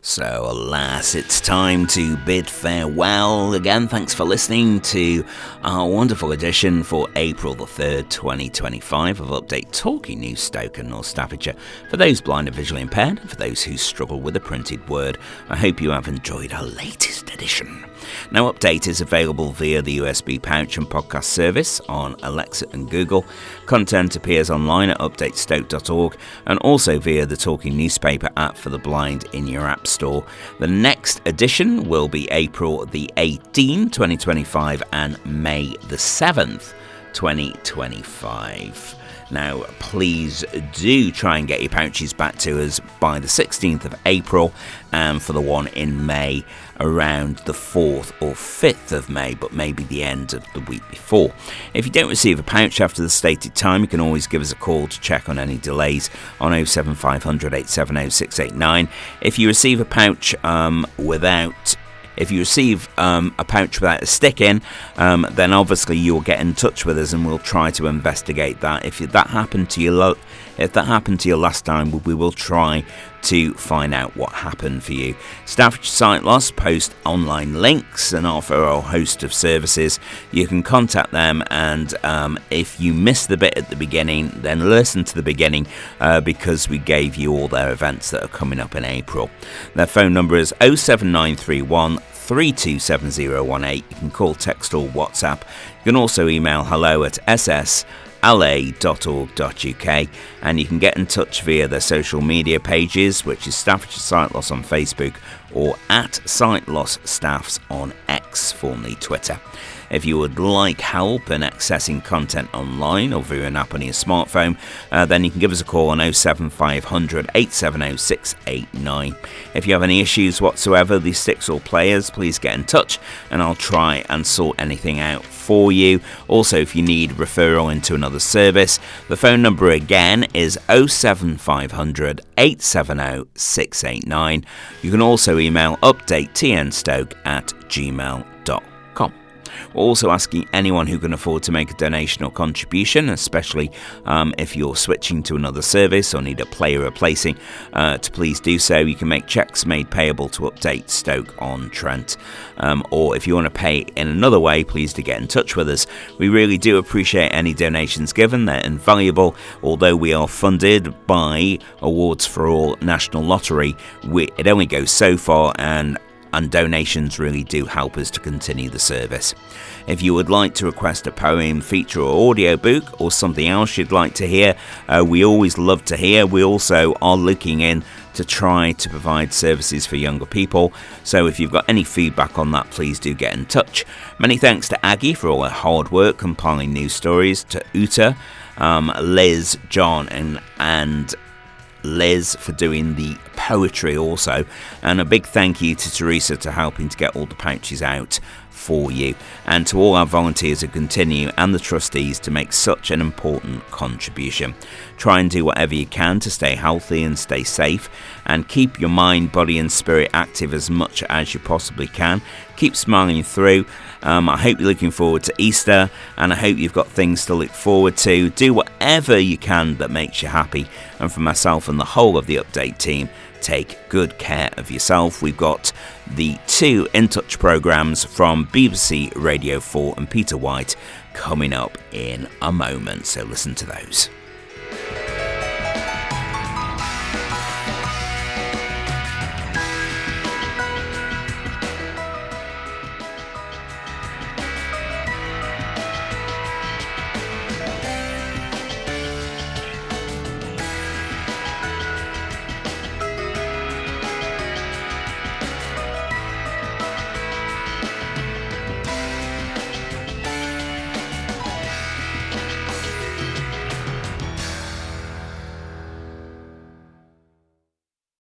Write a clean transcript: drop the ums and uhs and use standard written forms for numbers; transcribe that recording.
So, alas, it's time to bid farewell. Again, thanks for listening to our wonderful edition for April the 3rd, 2025 of Update Talking News Stoke and North Staffordshire. For those blind and visually impaired, and for those who struggle with the printed word, I hope you have enjoyed our latest edition. Now, Update is available via the USB Pouch and podcast service on Alexa and Google. Content appears online at updatestoke.org and also via the Talking Newspaper app for the blind in your app store. The next edition will be April the 18th, 2025 and May the 7th, 2025. Now, please do try and get your pouches back to us by the 16th of April, and for the one in May around the 4th or 5th of May, but maybe the end of the week before. If you don't receive a pouch after the stated time, you can always give us a call to check on any delays on 07500 870 689. If you receive a pouch If you receive a pouch without a stick in, then obviously you'll get in touch with us and we'll try to investigate that. If that happened to you last time, we will try to find out what happened for you. Staffordshire Sight Loss post online links and offer a host of services. You can contact them, and if you missed the bit at the beginning, then listen to the beginning because we gave you all their events that are coming up in April. Their phone number is 07931 327018. You can call, text or WhatsApp. You can also email hello@ssa.la.org.uk, and you can get in touch via their social media pages, which is Staffordshire Sight Loss on Facebook or at Sight Loss Staffs on X, formerly Twitter. If you would like help in accessing content online or via an app on your smartphone, then you can give us a call on 07500 870 689. If you have any issues whatsoever, these sticks or players, please get in touch and I'll try and sort anything out for you. Also, if you need referral into another service, the phone number again is 07500 870 689. You can also email updatetnstoke@gmail.com. We're also asking anyone who can afford to make a donation or contribution, especially if you're switching to another service or need a player replacing, to please do so. You can make cheques made payable to Update Stoke-on-Trent. Or if you want to pay in another way, please do get in touch with us. We really do appreciate any donations given. They're invaluable. Although we are funded by Awards for All National Lottery, it only goes so far, and donations really do help us to continue the service. If you would like to request a poem, feature or audiobook, or something else you'd like to hear, we always love to hear. We also are looking in to try to provide services for younger people, so if you've got any feedback on that, please do get in touch. Many thanks to Aggie for all her hard work compiling news stories, to Uta, Liz, John and Liz for doing the poetry also, and a big thank you to Teresa for helping to get all the pouches out for you, and to all our volunteers who continue and the trustees to make such an important contribution. Try and do whatever you can to stay healthy and stay safe, and keep your mind, body and spirit active as much as you possibly can. Keep smiling through. I hope you're looking forward to Easter, and I hope you've got things to look forward to. Do whatever you can that makes you happy, and for myself and the whole of the Update team, take good care of yourself. We've got the 2 In Touch programmes from BBC Radio 4 and Peter White coming up in a moment, so listen to those.